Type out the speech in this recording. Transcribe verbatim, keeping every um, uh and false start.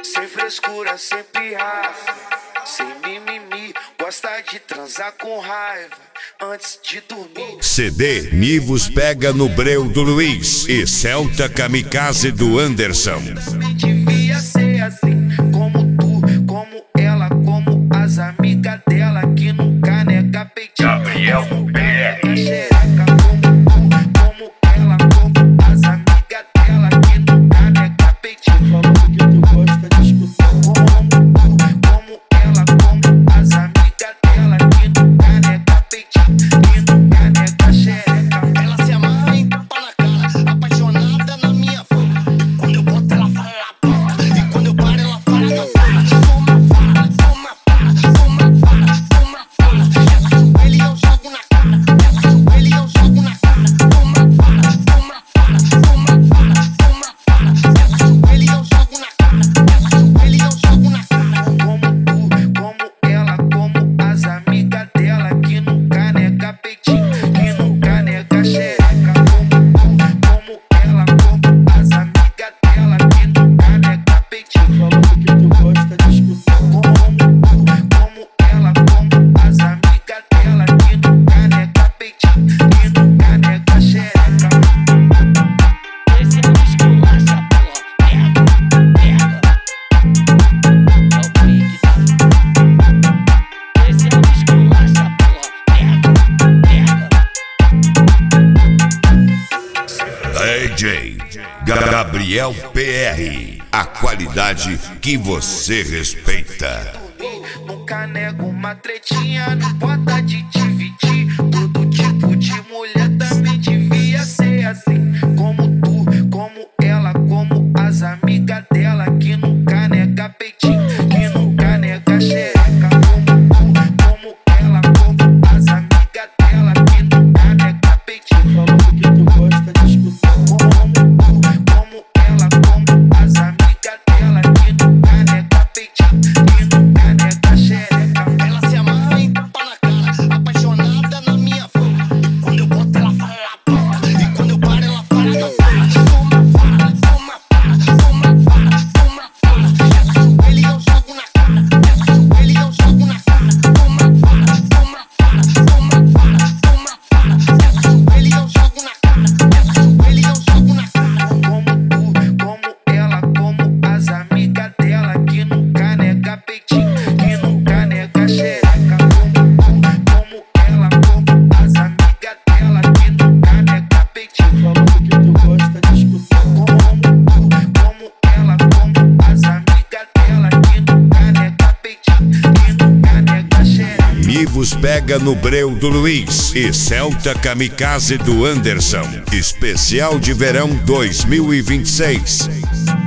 Sem frescura, sempre raça, sem mimimi, gosta de transar com raiva antes de dormir. C D Nivos pega no breu do Luiz e Celta Kamikaze do Anderson. Devia ser assim, como tu, como ela, como as amigas dela que nunca nega peitinho. Gabriel P R. Xereca, como tu, como ela, como as amigas dela que nunca nega peitinho. Falando que tu gosta de escutar. Como tu, como ela, como as amigas dela que nunca nega peitinho, que nunca nega xereca. Ela se amarra em tapa na cara, apaixonada na minha fala. Quando eu boto ela fala na porta, e quando eu paro ela fala não para. Toma fala, toma fala, toma fala, toma fala. Ela ajoelha e eu jogo na cara, ela ajoelha e eu jogo na cara. Toma fala, toma fala, toma fala, toma fala. Ela ajoelha e eu jogo na cara, ela ajoelha e eu jogo na cara. Como tu, como ela, como as amigas dela que nunca nega peitinho, que nunca nega xereca. Como tu, como ela, como as amigas dela que nunca nega peitinho. Falando que tu gosta de escutar. Como tu, como ela, como as amigas dela que nunca nega peitinho, que nunca nega xereca. Esse é o esculacha, porra. Pega, pega. É o pique, tá? Esse é o esculacha, porra. Pega, pega. D J Gabriel P R. A qualidade que você respeita. Nunca nego uma tretinha, não importa de dividir. Todo tipo de mulher também devia ser assim. Como tu, como ela, como as amigas dela que nunca nega peitinho, que nunca nega xereca. Como tu, como ela, como as amigas dela que nunca nega peitinho. Falando que tu gosta de escutar. Como tu, como ela, como as amigas dela que nunca nega peitinho, que nunca nega xereca. Ela se amarra em tapa na cara, apaixonada na minha fala. Quando eu boto ela fala na porta, e quando eu paro ela fala não para. Toma fala, toma fala, toma fala, toma fala. Ela ajoelha e eu jogo na cara, ela ajoelha e eu jogo na cara. Toma fala, toma fala, toma fala, toma fala. Ela ajoelha e eu jogo na cara, ela ajoelha e eu jogo na cara. Como tu, como ela, como as amigas dela que nunca nega peitinho, que nunca nega xereca. Como tu, como ela, como as amigas dela que nunca nega peitinho. Falando que tu gosta de escutar. Como tu, como ela, como as amigas dela que nunca nega peitinho, que nunca nega xereca. Nivos pega no breu do Luiz e Celta Kamikaze do Anderson. Especial de verão dois mil e vinte e seis.